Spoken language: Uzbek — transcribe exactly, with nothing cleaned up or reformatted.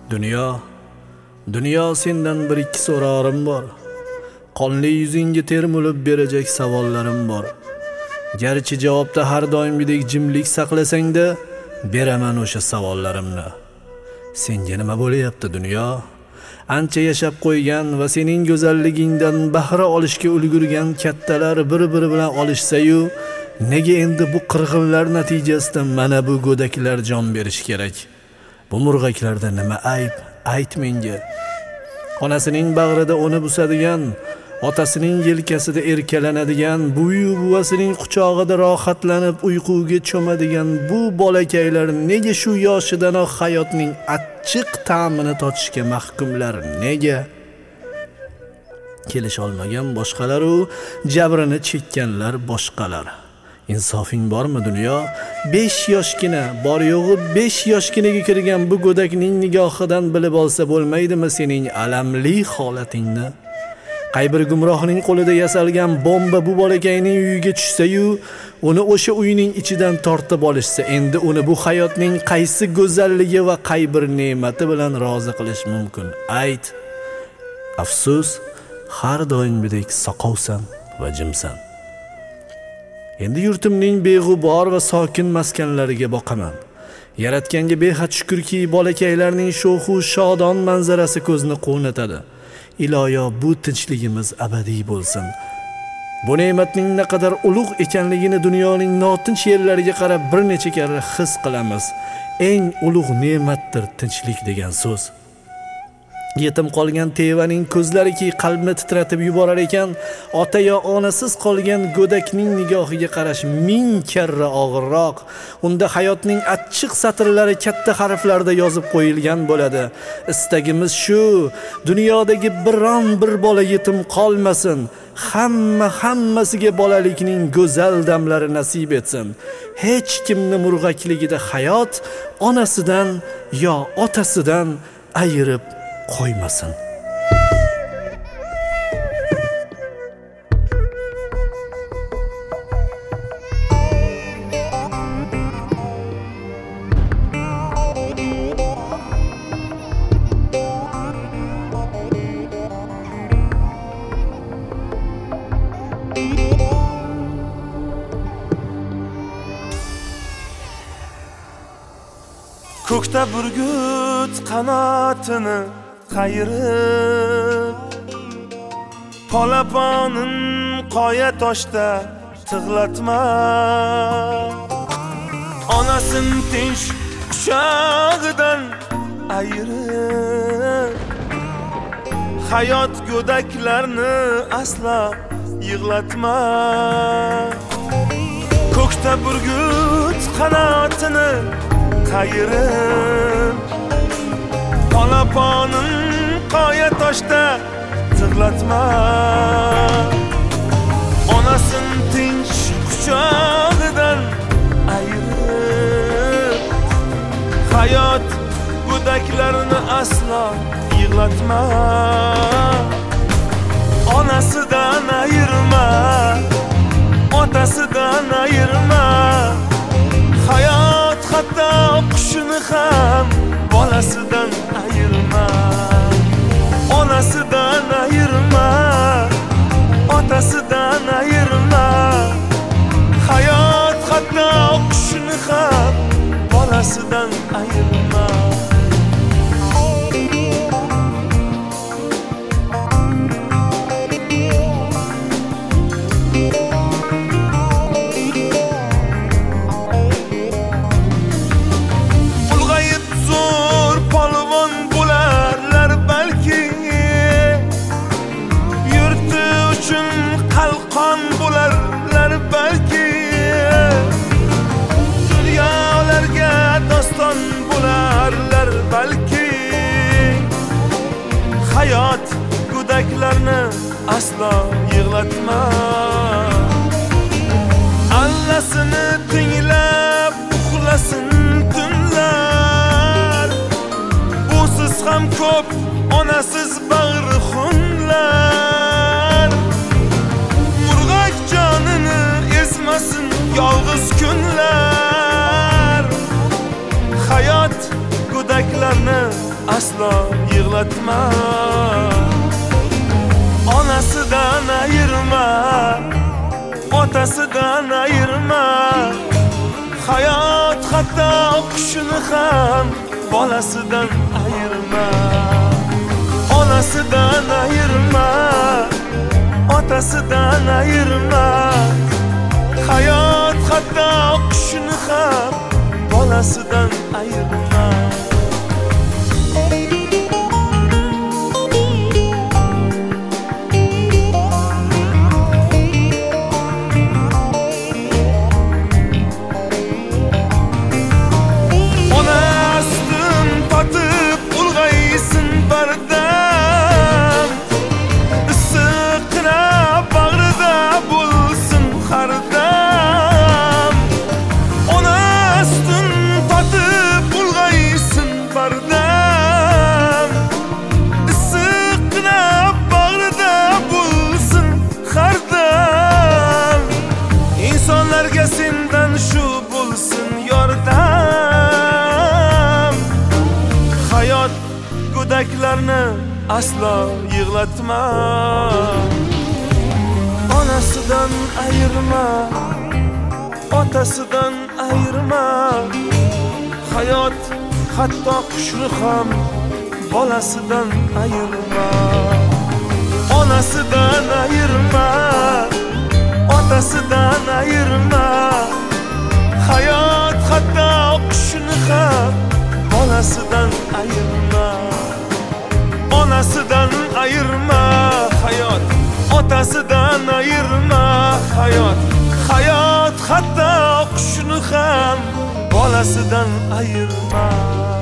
Dunyo, dunyo sendan bir ikki so'rorim bor. Qonli yuzingga termulib berajak savollarim bor. Garchi javobda har doimgidek jimlik saqlasang-da, beraman o'sha savollarimni. Senga nima bo'layapti dunyo? Ancha yashab qo'ygan va sening go'zalligingdan bahra olishga ulgurgan kattalar bir-biri bilan olishsa-yu, nega endi bu qirg'inlar natijasida mana bu go'daklar jon berish kerak? Bu murg'aklarda nima ayb? Ayt menga. Onasining bag'rida uni busadigan, otasining yelkasida erkalanadigan, buyu buvasining quchog'ida rohatlanib uyquga cho'madigan bu bolakaylar nega shu yoshidanoq hayotning achchiq ta'mini totishga mahkumlar? Nega? Kelish olmagan boshqalar u, jabrini chekkanlar boshqalar. Insofing bormi dunyo? besh yoshgina, bor yo'g'i besh yoshginaga kirgan bu go'dakning nigohidan bilib olsa bo'lmaydimi sening alamli holatingni? Qay bir gumrohning qo'lida yasalgan bomba bu bolakayning uyiga tushsa-yu, uni o'sha uyning ichidan tortib olishsa, endi uni bu hayotning qaysi go'zalligi va qay bir ne'mati bilan rozi qilish mumkin? Ayt. Afsus, har doimgidek soqovsan va jimsan. Endi yurtimning beg'ubor va sokin maskanlariga boqaman. Yaratganga behad shukrki, bolakaylarning sho'xu shodon manzarasi ko'zni quvnatadi. Iloyo bu tinchligimiz abadiy bo'lsin. Bu ne'matning naqadar ulug' ekanligini dunyoning notinch yerlariga qarab bir necha karra his qilamiz. Eng ulug' ne'matdir tinchlik degan so'z. Yetim qolgan tevaning ko'zlariki qalbni titratib yuborar ekan, ota yo onasiz qolgan go'dakning nigohiga qarash ming karra og'irroq. Unda hayotning achchiq satrlari katta harflarda yozib qo'yilgan bo'ladi. Istagimiz shu, dunyodagi biron bir bola yetim qolmasin. Hamma hammasiga bolalikning go'zal damlari nasib etsin. Hech kimni murg'akligida hayot onasidan yo otasidan ayirib qo'ymasin. Ko'kda burgut qanotini qayirib, polaponin qoya toshda tig'latma. Onasin tinch quchog'idan ayirib, hayot go'daklarni asla yig'latma. Ko'kda burgut qanotini qayirib, polaponin qoya toshda tig'latma. Onasin tinch quchog'idan ayirib, hayot go'daklarini aslo yig'latma. Onasidan ayirma, otasidan ayirma. Hayot hatto qushini ham bolasidan ayirma. Onasidan ayirma, otasidan ayirma. Hayot hatto qushini ham bolasidan ayirma. Qalqon bo'larlar balki, dunyolarga doston bo'larlar balki. Hayot go'daklarni aslo yig'latma. Allasini tinglab uxlasin tunlar, busiz ham ko'p onasiz bag'ri xunlar. Murg'ak jonini ezmasin yolg'iz kunlar. Hayot go'daklarni aslo yig'latma. Onasidan ayirma, otasidan ayirma. Hayot hatto qushini ham bolasidan ayirma. Onasidan ayirma, otasidan ayirma. Hayot hatto qushini ham bolasidan ayirma. Sendan shu bo'lsin yordam. Hayot go'daklarni aslo yig'latma. Onasidan ayirma, otasidan ayirma. Hayot hatto qushni ham bolasidan ayirma. Onasidan ayirma, otasidan ayirma. Hayot hatto qushni ham bolasidan ayirma. Onasidan ayirma, hayot otasidan ayirma. Hayot hayot hatto qushni ham bolasidan ayirma.